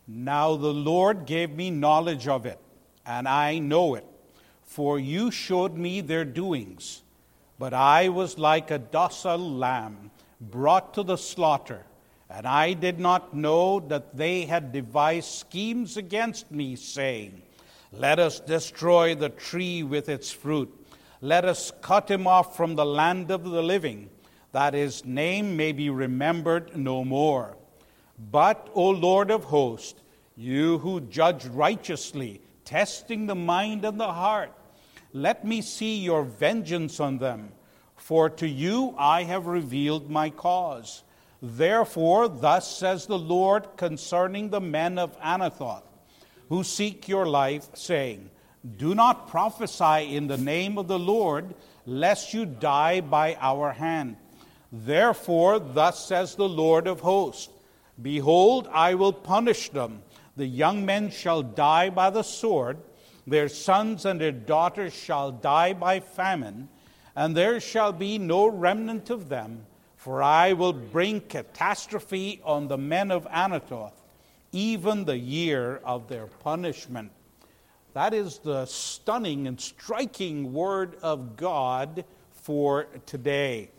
Now the Lord gave me knowledge of it, and I know it, for you showed me their doings. But I was like a docile lamb brought to the slaughter, and I did not know that they had devised schemes against me, saying, Let us destroy the tree with its fruit. Let us cut him off from the land of the living, that his name may be remembered no more. But, O Lord of hosts, you who judge righteously, testing the mind and the heart, let me see your vengeance on them, for to you I have revealed my cause. Therefore, thus says the Lord concerning the men of Anathoth, who seek your life, saying, Do not prophesy in the name of the Lord, lest you die by our hand. Therefore, thus says the Lord of hosts, Behold, I will punish them. The young men shall die by the sword, their sons and their daughters shall die by famine, and there shall be no remnant of them, for I will bring catastrophe on the men of Anathoth, even the year of their punishment. That is the stunning and striking word of God for today.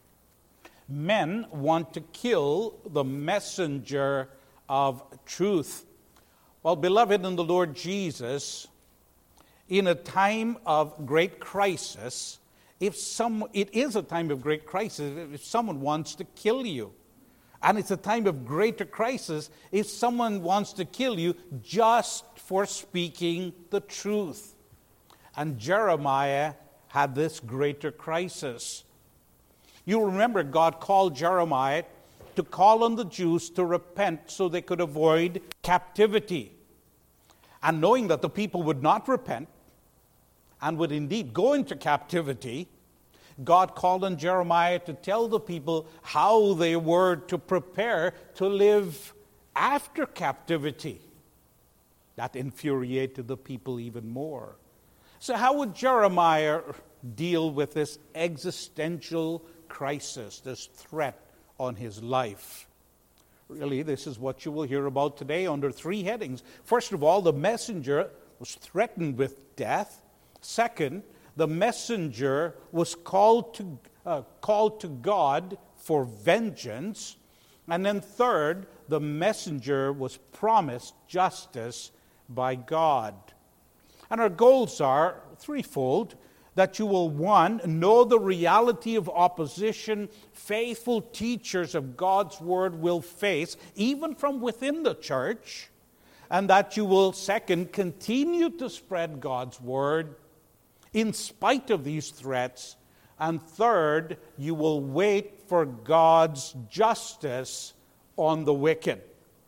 Men want to kill the messenger of truth. Well, beloved in the Lord Jesus, in a time of great crisis, it is a time of great crisis if someone wants to kill you. And it's a time of greater crisis if someone wants to kill you just for speaking the truth. And Jeremiah had this greater crisis. You remember God called Jeremiah to call on the Jews to repent so they could avoid captivity. And knowing that the people would not repent and would indeed go into captivity, God called on Jeremiah to tell the people how they were to prepare to live after captivity. That infuriated the people even more. So how would Jeremiah deal with this existential crisis, this threat on his life? Really, this is what you will hear about today under three headings. First of all, the messenger was threatened with death. Second, the messenger was called to God for vengeance. And then third, the messenger was promised justice by God. And our goals are threefold: that you will, one, know the reality of opposition faithful teachers of God's word will face, even from within the church, and that you will, second, continue to spread God's word in spite of these threats, and third, you will wait for God's justice on the wicked.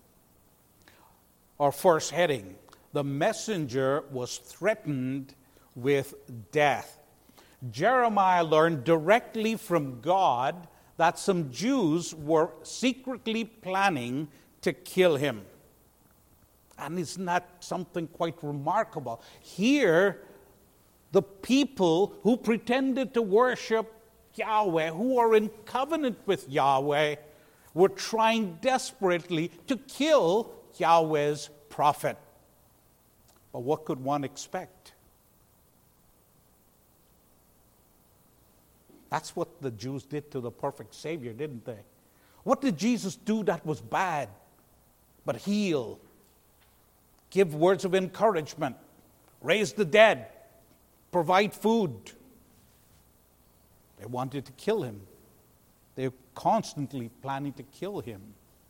Our first heading: the messenger was threatened with death. Jeremiah learned directly from God that some Jews were secretly planning to kill him. And isn't that something quite remarkable? Here, the people who pretended to worship Yahweh, who are in covenant with Yahweh, were trying desperately to kill Yahweh's prophet. But what could one expect? That's what the Jews did to the perfect Savior, didn't they? What did Jesus do that was bad? But heal, give words of encouragement, raise the dead, provide food. They wanted to kill him. They were constantly planning to kill him.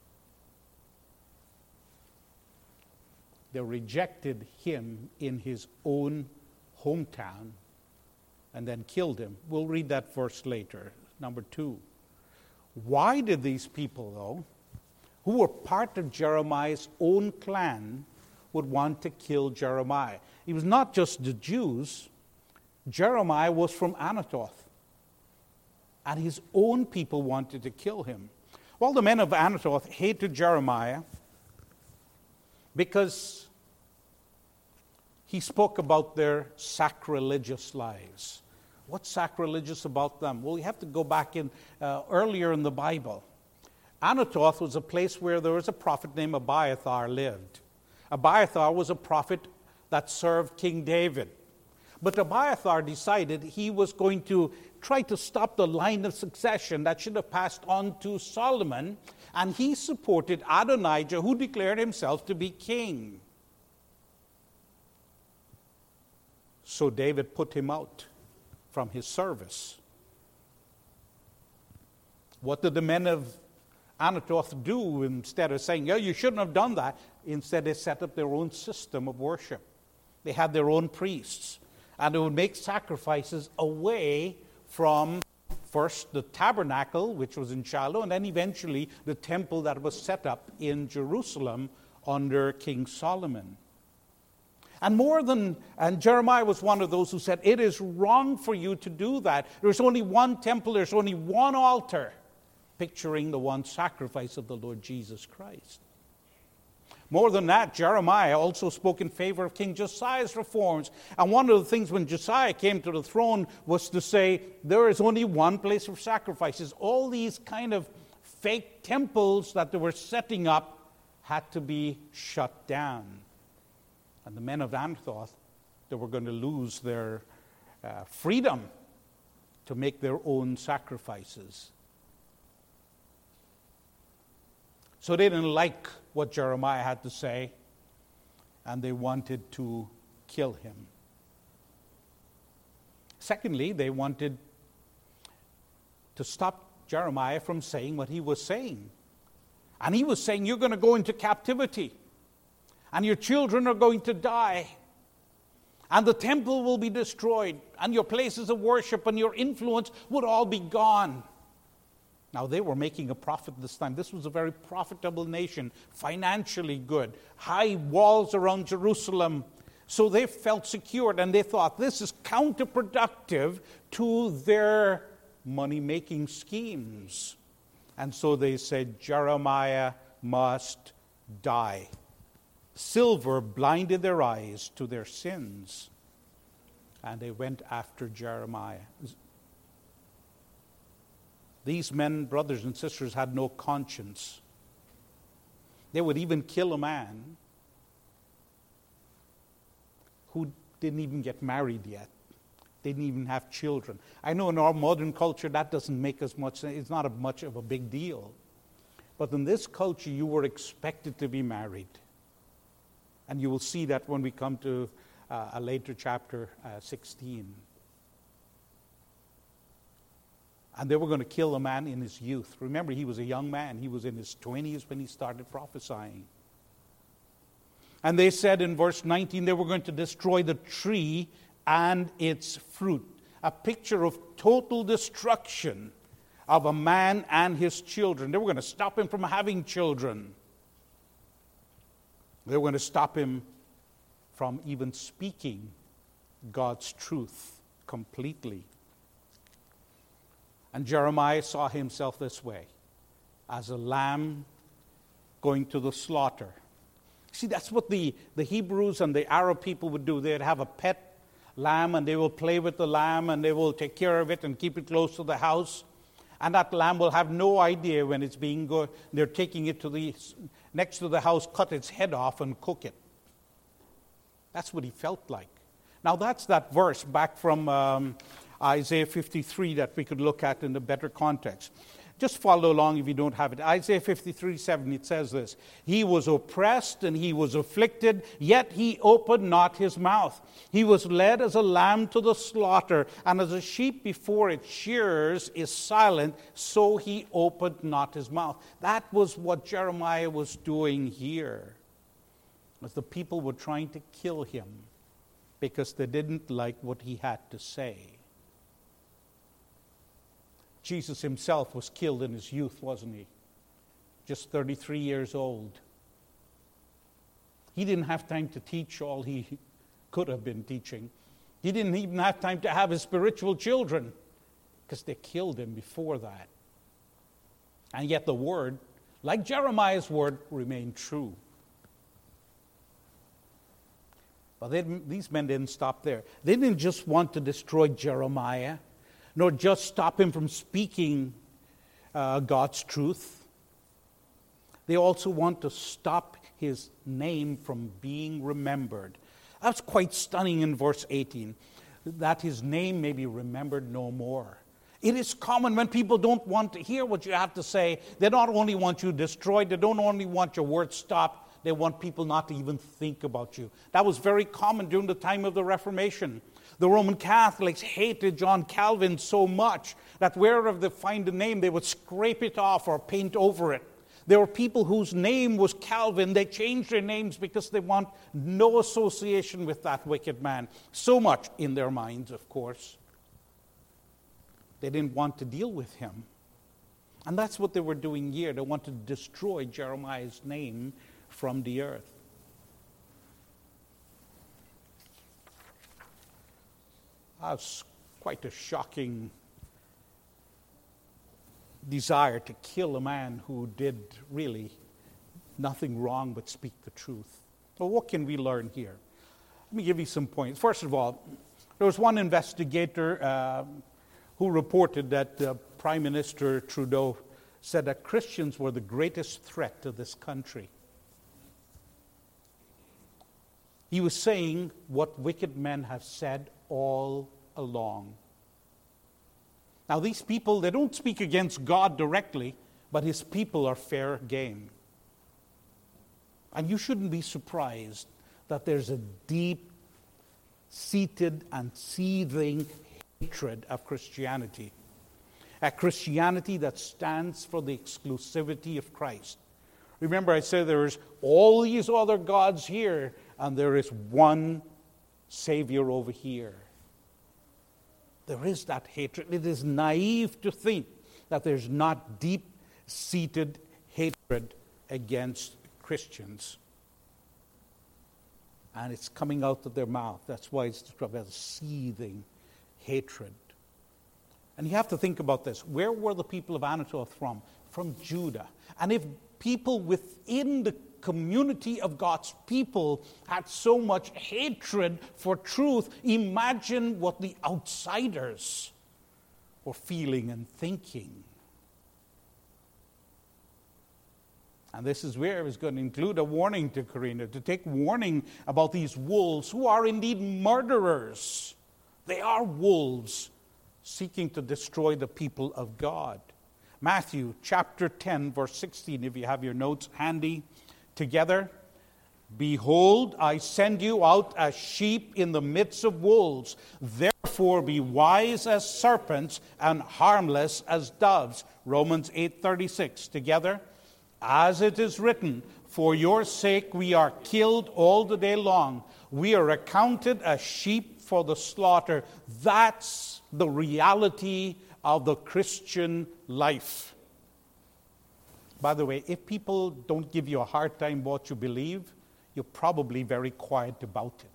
They rejected him in his own hometown and then killed him. We'll read that verse later. Number 2. Why did these people, though, who were part of Jeremiah's own clan, would want to kill Jeremiah? It was not just the Jews. Jeremiah was from Anathoth, and his own people wanted to kill him. Well, the men of Anathoth hated Jeremiah because he spoke about their sacrilegious lives. What's sacrilegious about them? Well, you have to go back in earlier in the Bible. Anathoth was a place where there was a prophet named Abiathar lived. Abiathar was a prophet that served King David. But Abiathar decided he was going to try to stop the line of succession that should have passed on to Solomon, and he supported Adonijah, who declared himself to be king. So David put him out from his service. What did the men of Anathoth do? Instead of saying, you shouldn't have done that, instead they set up their own system of worship. They had their own priests, and they would make sacrifices away from first the tabernacle, which was in Shiloh, and then eventually the temple that was set up in Jerusalem under King Solomon. And Jeremiah was one of those who said, it is wrong for you to do that. There's only one temple, there's only one altar, picturing the one sacrifice of the Lord Jesus Christ. More than that, Jeremiah also spoke in favor of King Josiah's reforms. And one of the things when Josiah came to the throne was to say, there is only one place for sacrifices. All these kind of fake temples that they were setting up had to be shut down. And the men of Anathoth, they were going to lose their freedom to make their own sacrifices. So they didn't like what Jeremiah had to say, and they wanted to kill him. Secondly, they wanted to stop Jeremiah from saying what he was saying. And he was saying, you're going to go into captivity, and your children are going to die, and the temple will be destroyed, and your places of worship and your influence would all be gone. Now, they were making a profit this time. This was a very profitable nation, financially good, high walls around Jerusalem. So they felt secured, and they thought this is counterproductive to their money-making schemes. And so they said, Jeremiah must die. Silver blinded their eyes to their sins, and they went after Jeremiah. These men, brothers and sisters, had no conscience. They would even kill a man who didn't even get married yet, didn't even have children. I know in our modern culture that doesn't make as much sense. It's not much of a big deal. But in this culture, you were expected to be married. And you will see that when we come to a later chapter 16. And they were going to kill a man in his youth. Remember, he was a young man. He was in his 20s when he started prophesying. And they said in verse 19, they were going to destroy the tree and its fruit. A picture of total destruction of a man and his children. They were going to stop him from having children. They were going to stop him from even speaking God's truth completely. And Jeremiah saw himself this way, as a lamb going to the slaughter. See, that's what the Hebrews and the Arab people would do. They'd have a pet lamb, and they will play with the lamb, and they will take care of it and keep it close to the house. And that lamb will have no idea when it's they're taking it to the next to the house, cut its head off and cook it. That's what he felt like. Now that's that verse back from Isaiah 53 that we could look at in a better context. Just follow along if you don't have it. Isaiah 53:7, it says this: He was oppressed and he was afflicted, yet he opened not his mouth. He was led as a lamb to the slaughter, and as a sheep before its shearers is silent, so he opened not his mouth. That was what Jeremiah was doing here, as the people were trying to kill him because they didn't like what he had to say. Jesus himself was killed in his youth, wasn't he? Just 33 years old. He didn't have time to teach all he could have been teaching. He didn't even have time to have his spiritual children because they killed him before that. And yet the word, like Jeremiah's word, remained true. But these men didn't stop there. They didn't just want to destroy Jeremiah, nor just stop him from speaking God's truth. They also want to stop his name from being remembered. That's quite stunning in verse 18, that his name may be remembered no more. It is common when people don't want to hear what you have to say. They not only want you destroyed, they don't only want your words stopped, they want people not to even think about you. That was very common during the time of the Reformation. The Roman Catholics hated John Calvin so much that wherever they find a name, they would scrape it off or paint over it. There were people whose name was Calvin. They changed their names because they want no association with that wicked man. So much in their minds, of course. They didn't want to deal with him. And that's what they were doing here. They wanted to destroy Jeremiah's name from the earth. That's quite a shocking desire to kill a man who did really nothing wrong but speak the truth. Well, what can we learn here? Let me give you some points. First of all, there was one investigator who reported that Prime Minister Trudeau said that Christians were the greatest threat to this country. He was saying what wicked men have said all along. Now, these people, they don't speak against God directly, but his people are fair game. And you shouldn't be surprised that there's a deep-seated and seething hatred of Christianity. A Christianity that stands for the exclusivity of Christ. Remember, I said there's all these other gods here, and there is one Savior over here. There is that hatred. It is naive to think that there's not deep-seated hatred against Christians. And it's coming out of their mouth. That's why it's described as seething hatred. And you have to think about this. Where were the people of Anathoth from? From Judah. And if people within the community of God's people had so much hatred for truth, imagine what the outsiders were feeling and thinking. And this is where it's going to include a warning to Karina, to take warning about these wolves who are indeed murderers. They are wolves seeking to destroy the people of God. Matthew chapter 10, verse 16, if you have your notes handy together. Behold, I send you out as sheep in the midst of wolves. Therefore be wise as serpents and harmless as doves. Romans 8:36 together. As it is written, for your sake we are killed all the day long. We are accounted as sheep for the slaughter. That's the reality of the Christian life. By the way, if people don't give you a hard time what you believe, you're probably very quiet about it.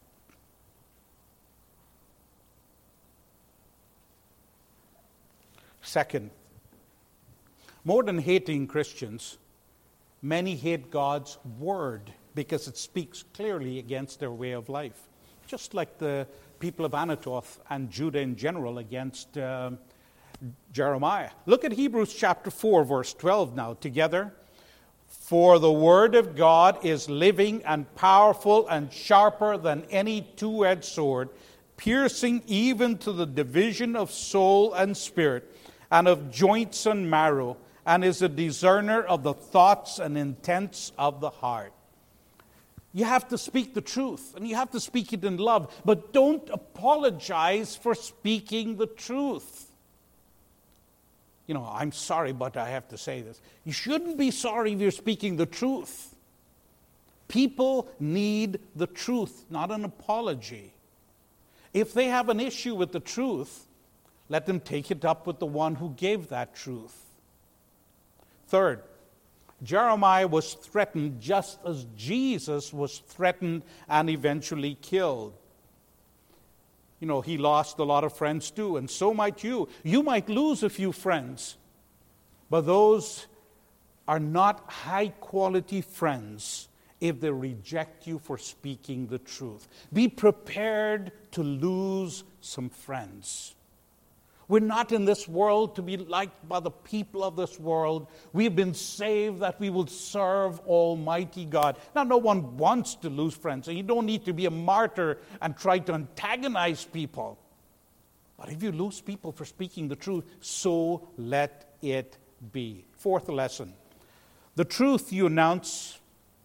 Second, more than hating Christians, many hate God's word because it speaks clearly against their way of life. Just like the people of Anathoth and Judah in general against Jeremiah. Look at Hebrews chapter 4, verse 12 now together. For the word of God is living and powerful and sharper than any two-edged sword, piercing even to the division of soul and spirit, and of joints and marrow, and is a discerner of the thoughts and intents of the heart. You have to speak the truth, and you have to speak it in love, but don't apologize for speaking the truth. You know, I'm sorry, but I have to say this. You shouldn't be sorry if you're speaking the truth. People need the truth, not an apology. If they have an issue with the truth, let them take it up with the one who gave that truth. Third, Jeremiah was threatened just as Jesus was threatened and eventually killed. You know, he lost a lot of friends too, and so might you. You might lose a few friends, but those are not high-quality friends if they reject you for speaking the truth. Be prepared to lose some friends. We're not in this world to be liked by the people of this world. We've been saved that we will serve Almighty God. Now, no one wants to lose friends, and you don't need to be a martyr and try to antagonize people. But if you lose people for speaking the truth, so let it be. Fourth lesson. The truth you announce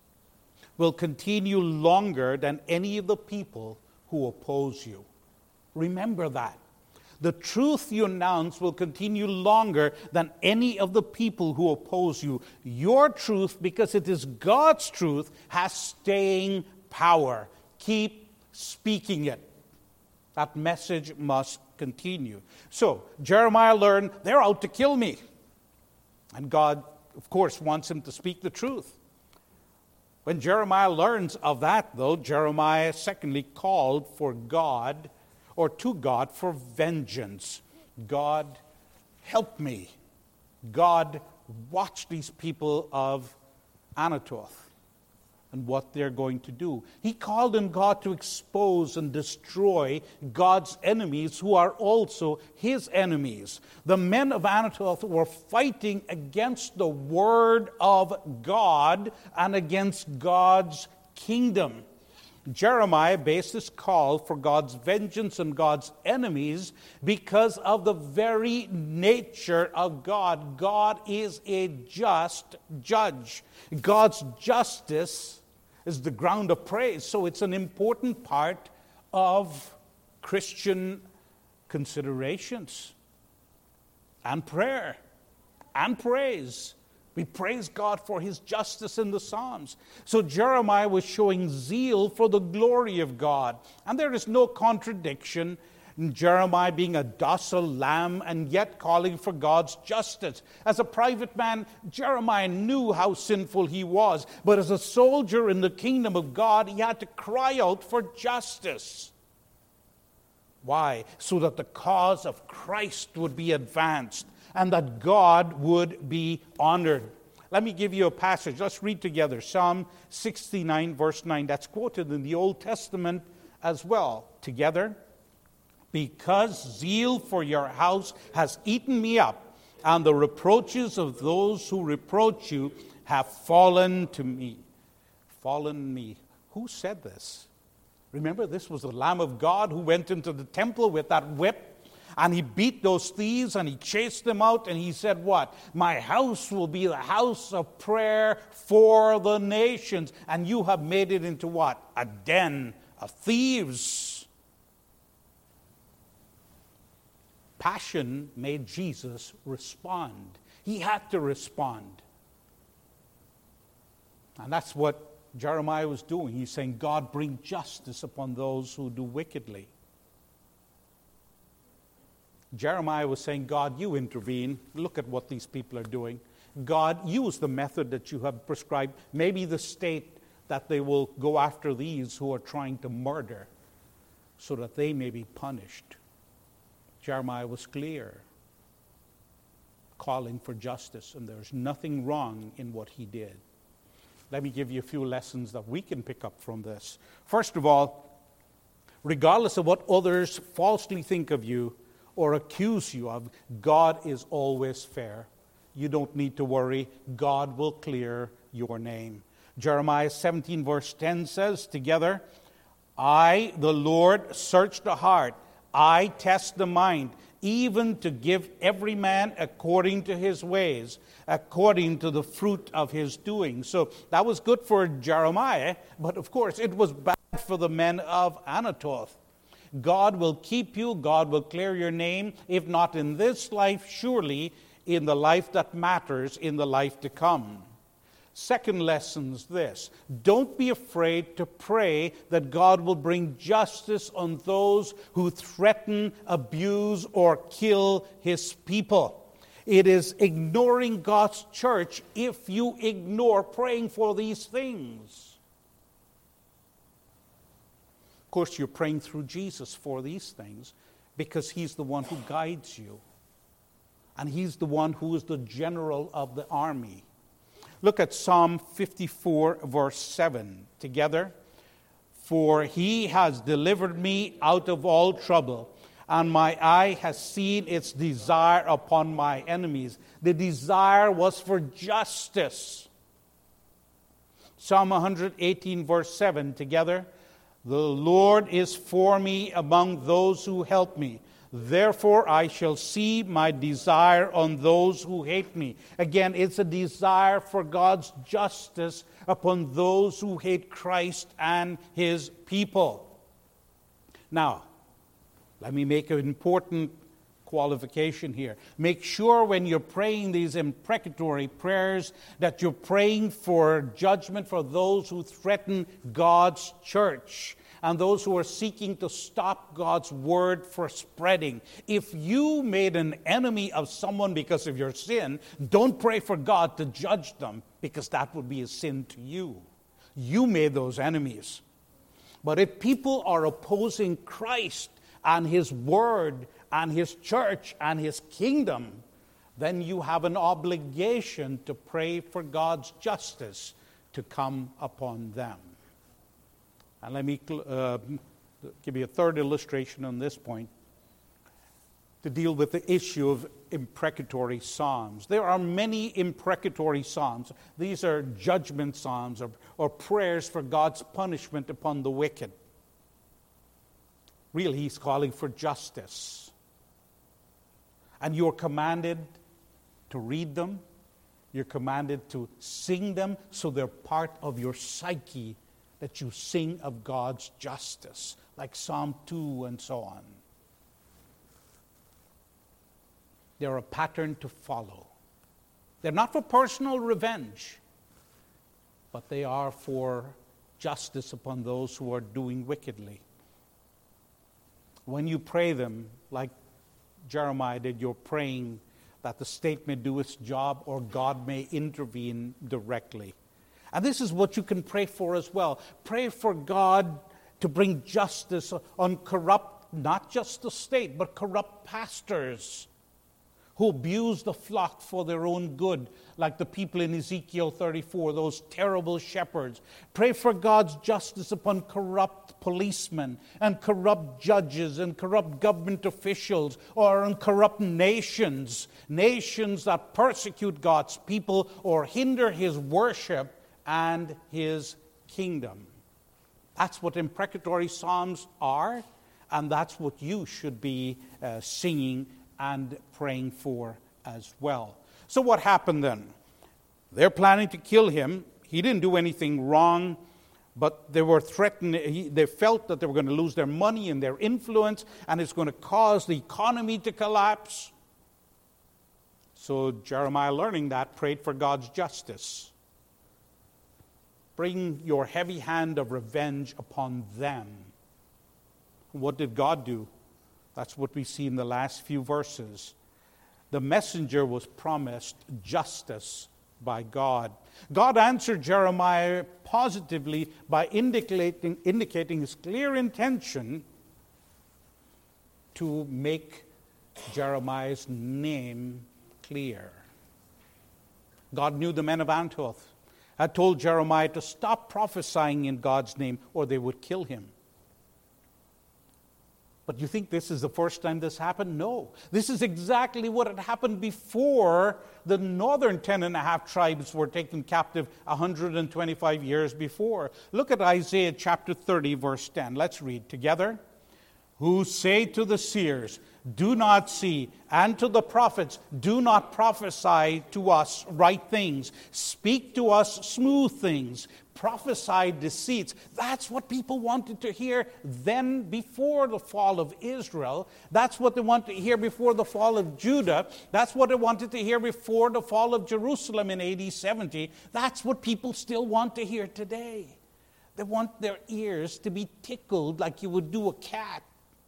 will continue longer than any of the people who oppose you. Remember that. The truth you announce will continue longer than any of the people who oppose you. Your truth, because it is God's truth, has staying power. Keep speaking it. That message must continue. So, Jeremiah learned, they're out to kill me. And God, of course, wants him to speak the truth. When Jeremiah learns of that, though, Jeremiah secondly called for God, or to God, for vengeance. God, help me. God, watch these people of Anathoth and what they're going to do. He called on God to expose and destroy God's enemies, who are also his enemies. The men of Anathoth were fighting against the word of God and against God's kingdom. Jeremiah based his call for God's vengeance on God's enemies because of the very nature of God. God is a just judge. God's justice is the ground of praise. So it's an important part of Christian considerations and prayer and praise. We praise God for his justice in the Psalms. So Jeremiah was showing zeal for the glory of God. And there is no contradiction in Jeremiah being a docile lamb and yet calling for God's justice. As a private man, Jeremiah knew how sinful he was. But as a soldier in the kingdom of God, he had to cry out for justice. Why? So that the cause of Christ would be advanced and that God would be honored. Let me give you a passage. Let's read together. Psalm 69, verse 9. That's quoted in the Old Testament as well. Together. Because zeal for your house has eaten me up, and the reproaches of those who reproach you have fallen to me. Fallen me. Who said this? Remember, this was the Lamb of God who went into the temple with that whip. And he beat those thieves and he chased them out. And he said what? My house will be the house of prayer for the nations. And you have made it into what? A den of thieves. Passion made Jesus respond. He had to respond. And that's what Jeremiah was doing. He's saying, God, bring justice upon those who do wickedly. Jeremiah was saying, God, you intervene. Look at what these people are doing. God, use the method that you have prescribed. Maybe the state that they will go after these who are trying to murder so that they may be punished. Jeremiah was clear, calling for justice, and there's nothing wrong in what he did. Let me give you a few lessons that we can pick up from this. First of all, regardless of what others falsely think of you, or accuse you of, God is always fair. You don't need to worry. God will clear your name. Jeremiah 17 verse 10 says together, I, the Lord, search the heart. I test the mind, even to give every man according to his ways, according to the fruit of his doing. So that was good for Jeremiah, but of course it was bad for the men of Anathoth. God will keep you. God will clear your name. If not in this life, surely in the life that matters, in the life to come. Second lesson is this. Don't be afraid to pray that God will bring justice on those who threaten, abuse, or kill his people. It is ignoring God's church if you ignore praying for these things. Of course, you're praying through Jesus for these things because he's the one who guides you. And he's the one who is the general of the army. Look at Psalm 54, verse 7 together. For he has delivered me out of all trouble. and my eye has seen its desire upon my enemies. The desire was for justice. Psalm 118, verse 7, together. The Lord is for me among those who help me. Therefore I shall see my desire on those who hate me. Again, it's a desire for God's justice upon those who hate Christ and His people. Now, let me make an important qualification here. Make sure when you're praying these imprecatory prayers that you're praying for judgment for those who threaten God's church and those who are seeking to stop God's word for spreading. If you made an enemy of someone because of your sin, don't pray for God to judge them, because that would be a sin to you. You made those enemies. But if people are opposing Christ and His word and His church and His kingdom, then you have an obligation to pray for God's justice to come upon them. And let me give you a third illustration on this point to deal with the issue of imprecatory psalms. There are many imprecatory psalms. These are judgment psalms or prayers for God's punishment upon the wicked. Really, He's calling for justice. And you're commanded to read them. You're commanded to sing them, so they're part of your psyche, that you sing of God's justice, like Psalm 2 and so on. They're a pattern to follow. They're not for personal revenge, but they are for justice upon those who are doing wickedly. When you pray them, like Jeremiah did, you're praying that the state may do its job or God may intervene directly. And this is what you can pray for as well. Pray for God to bring justice on corrupt, not just the state, but corrupt pastors who abuse the flock for their own good, like the people in Ezekiel 34, those terrible shepherds. Pray for God's justice upon corrupt policemen and corrupt judges and corrupt government officials, or on corrupt nations that persecute God's people or hinder His worship and His kingdom. That's what imprecatory psalms are, and that's what you should be singing and praying for as well. So what happened then? They're planning to kill him. He didn't do anything wrong, but they were threatened. They felt that they were going to lose their money and their influence, and it's going to cause the economy to collapse. So Jeremiah, learning that, prayed for God's justice. Bring your heavy hand of revenge upon them. What did God do? That's what we see in the last few verses. The messenger was promised justice by God. God answered Jeremiah positively by indicating His clear intention to make Jeremiah's name clear. God knew the men of Antioch had told Jeremiah to stop prophesying in God's name or they would kill him. But you think this is the first time this happened? No. This is exactly what had happened before the northern 10.5 tribes were taken captive 125 years before. Look at Isaiah chapter 30, verse 10. Let's read together. Who say to the seers, do not see, and to the prophets, do not prophesy to us right things. Speak to us smooth things. Prophesy deceits. That's what people wanted to hear then before the fall of Israel. That's what they wanted to hear before the fall of Judah. That's what they wanted to hear before the fall of Jerusalem in AD 70. That's what people still want to hear today. They want their ears to be tickled like you would do a cat.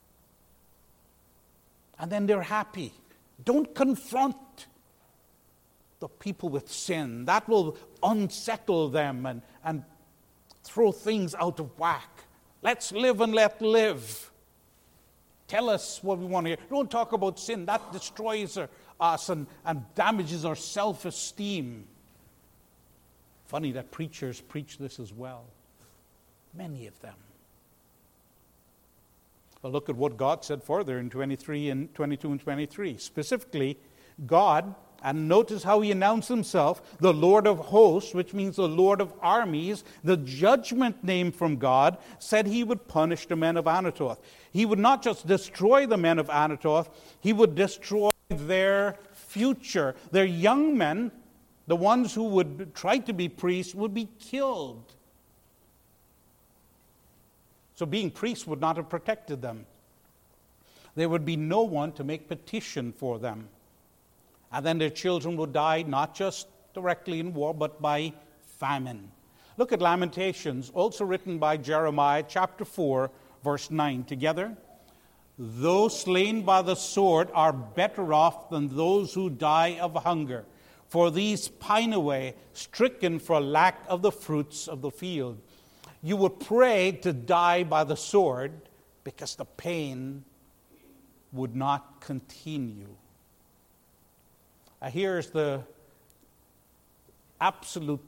And then they're happy. Don't confront the people with sin. That will unsettle them and throw things out of whack. Let's live and let live. Tell us what we want to hear. Don't talk about sin. That destroys us and damages our self-esteem. Funny that preachers preach this as well. Many of them. But look at what God said further in 22 and 23. Specifically, God, and notice how he announced himself, the Lord of hosts, which means the Lord of armies, the judgment name from God, said he would punish the men of Anathoth. He would not just destroy the men of Anathoth, he would destroy their future. Their young men, the ones who would try to be priests, would be killed. So being priests would not have protected them. There would be no one to make petition for them. And then their children would die, not just directly in war, but by famine. Look at Lamentations, also written by Jeremiah, chapter 4, verse 9. Together, those slain by the sword are better off than those who die of hunger. For these pine away, stricken for lack of the fruits of the field. You would pray to die by the sword because the pain would not continue. Here's the absolute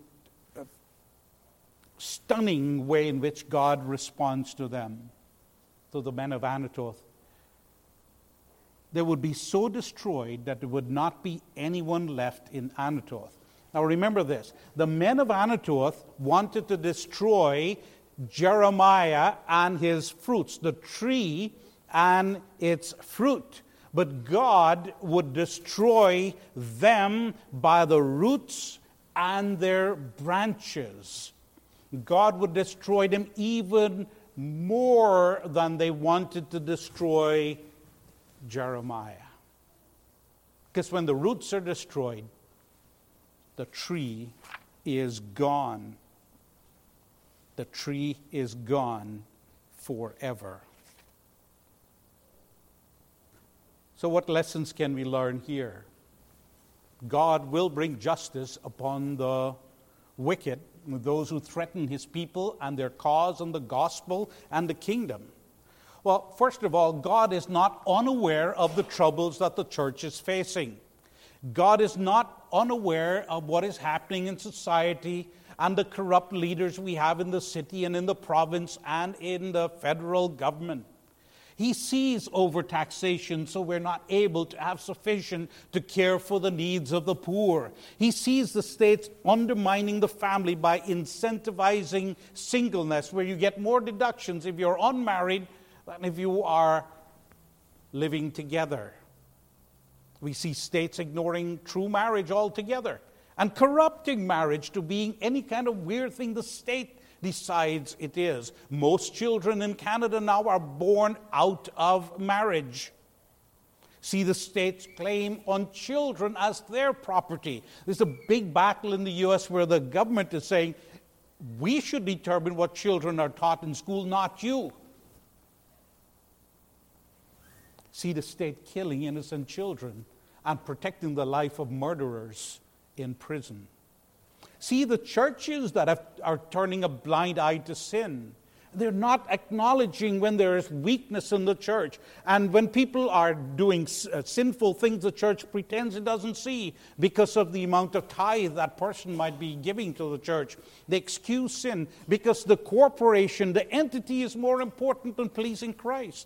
stunning way in which God responds to them, to the men of Anathoth. They would be so destroyed that there would not be anyone left in Anathoth. Now remember this, the men of Anathoth wanted to destroy Jeremiah and his fruits, the tree and its fruit. But God would destroy them by the roots and their branches. God would destroy them even more than they wanted to destroy Jeremiah. Because when the roots are destroyed, the tree is gone. The tree is gone forever. So what lessons can we learn here? God will bring justice upon the wicked, those who threaten his people and their cause and the gospel and the kingdom. Well, first of all, God is not unaware of the troubles that the church is facing. God is not unaware of what is happening in society and the corrupt leaders we have in the city and in the province and in the federal government. He sees overtaxation, so we're not able to have sufficient to care for the needs of the poor. He sees the states undermining the family by incentivizing singleness, where you get more deductions if you're unmarried than if you are living together. We see states ignoring true marriage altogether and corrupting marriage to being any kind of weird thing the state decides it is. Most children in Canada now are born out of marriage. See the state's claim on children as their property. There's a big battle in the U.S. where the government is saying, we should determine what children are taught in school, not you. See the state killing innocent children and protecting the life of murderers in prison. See the churches that are turning a blind eye to sin. They're not acknowledging when there is weakness in the church. And when people are doing sinful things, the church pretends it doesn't see because of the amount of tithe that person might be giving to the church. They excuse sin because the corporation, the entity is more important than pleasing Christ.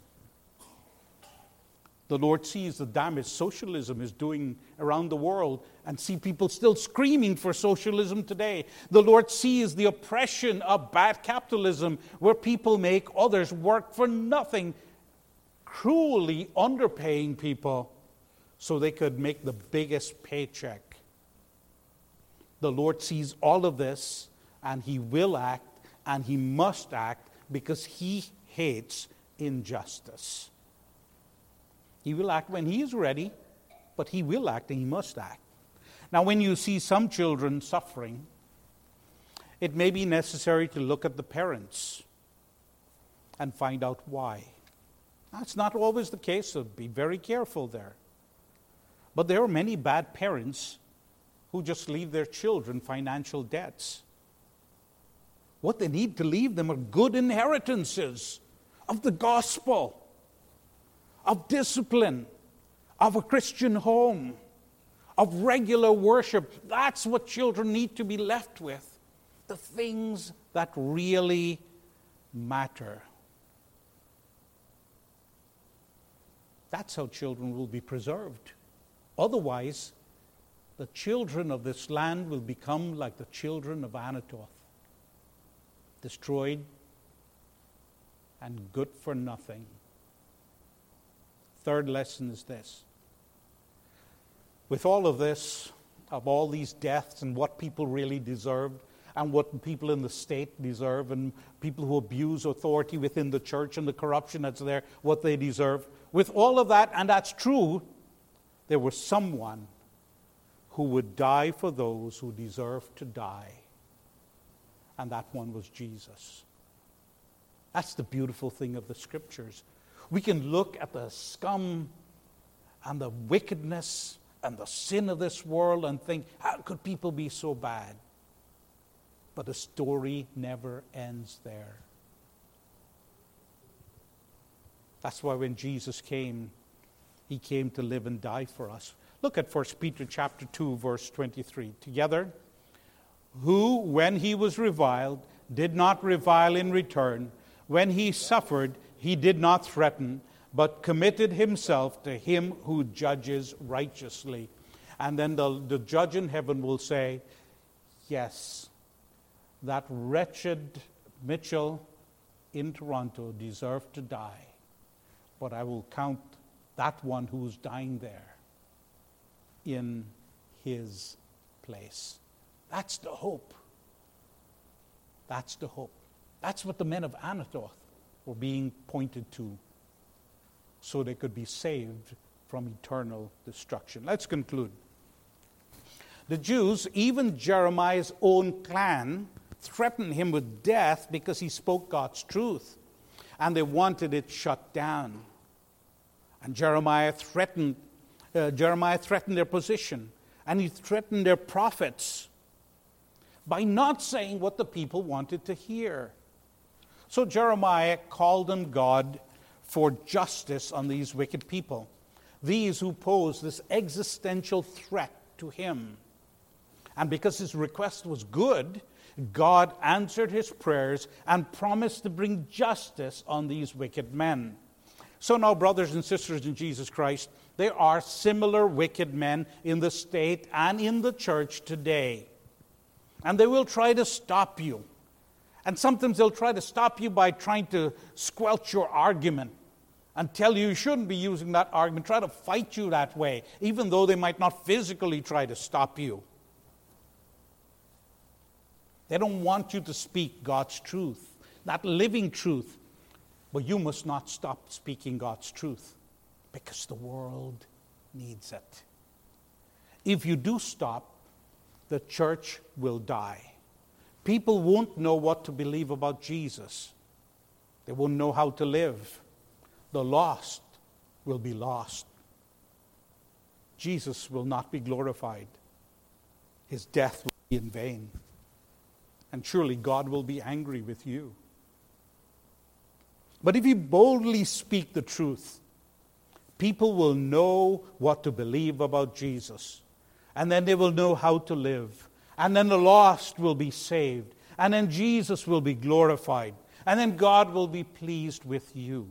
The Lord sees the damage socialism is doing around the world and see people still screaming for socialism today. The Lord sees the oppression of bad capitalism where people make others work for nothing, cruelly underpaying people so they could make the biggest paycheck. The Lord sees all of this and he will act and he must act because he hates injustice. He will act when he is ready, but he will act and he must act. Now, when you see some children suffering, it may be necessary to look at the parents and find out why. That's not always the case, so be very careful there. But there are many bad parents who just leave their children financial debts. What they need to leave them are good inheritances of the gospel, of discipline, of a Christian home, of regular worship. That's what children need to be left with. The things that really matter. That's how children will be preserved. Otherwise, the children of this land will become like the children of Anatoth, destroyed and good for nothing. Third lesson is this. With all of this, of all these deaths and what people really deserved, and what people in the state deserve, and people who abuse authority within the church and the corruption that's there, what they deserve. With all of that, and that's true, there was someone who would die for those who deserved to die. And that one was Jesus. That's the beautiful thing of the Scriptures. We can look at the scum and the wickedness and the sin of this world and think, how could people be so bad? But the story never ends there. That's why when Jesus came, he came to live and die for us. Look at 1 Peter chapter 2, verse 23. Together, who, when he was reviled, did not revile in return. When he suffered, he did not threaten, but committed himself to him who judges righteously. And then the judge in heaven will say, yes, that wretched Mitchell in Toronto deserved to die, but I will count that one who's dying there in his place. That's the hope. That's the hope. That's what the men of Anatoth were being pointed to, so they could be saved from eternal destruction. Let's conclude. The Jews, even Jeremiah's own clan, threatened him with death because he spoke God's truth, and they wanted it shut down. And Jeremiah threatened their position, and he threatened their prophets by not saying what the people wanted to hear. So Jeremiah called on God for justice on these wicked people, these who pose this existential threat to him. And because his request was good, God answered his prayers and promised to bring justice on these wicked men. So now, brothers and sisters in Jesus Christ, there are similar wicked men in the state and in the church today. And they will try to stop you. And sometimes they'll try to stop you by trying to squelch your argument and tell you shouldn't be using that argument, try to fight you that way, even though they might not physically try to stop you. They don't want you to speak God's truth, that living truth. But you must not stop speaking God's truth, because the world needs it. If you do stop, the church will die. People won't know what to believe about Jesus. They won't know how to live. The lost will be lost. Jesus will not be glorified. His death will be in vain. And surely God will be angry with you. But if you boldly speak the truth, people will know what to believe about Jesus. And then they will know how to live. And then the lost will be saved. And then Jesus will be glorified. And then God will be pleased with you.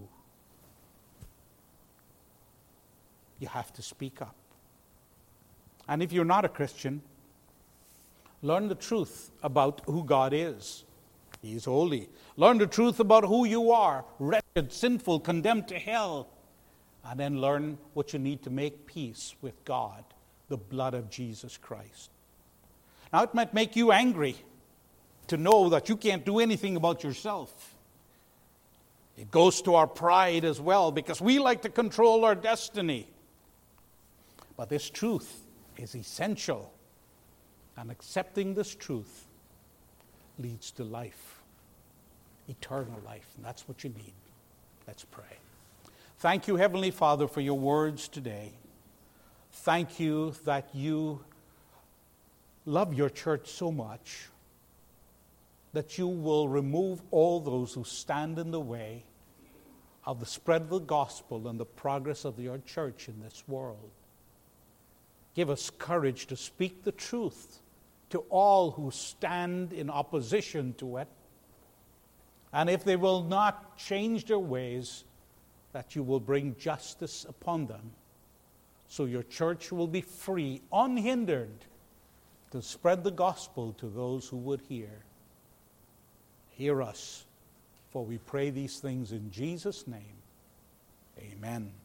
You have to speak up. And if you're not a Christian, learn the truth about who God is. He is holy. Learn the truth about who you are, wretched, sinful, condemned to hell. And then learn what you need to make peace with God, the blood of Jesus Christ. Now, it might make you angry to know that you can't do anything about yourself. It goes to our pride as well, because we like to control our destiny. But this truth is essential. And accepting this truth leads to life, eternal life. And that's what you need. Let's pray. Thank you, Heavenly Father, for your words today. Thank you that you love your church so much that you will remove all those who stand in the way of the spread of the gospel and the progress of your church in this world. Give us courage to speak the truth to all who stand in opposition to it. And if they will not change their ways, that you will bring justice upon them, so your church will be free, unhindered, to spread the gospel to those who would hear. Hear us, for we pray these things in Jesus' name. Amen.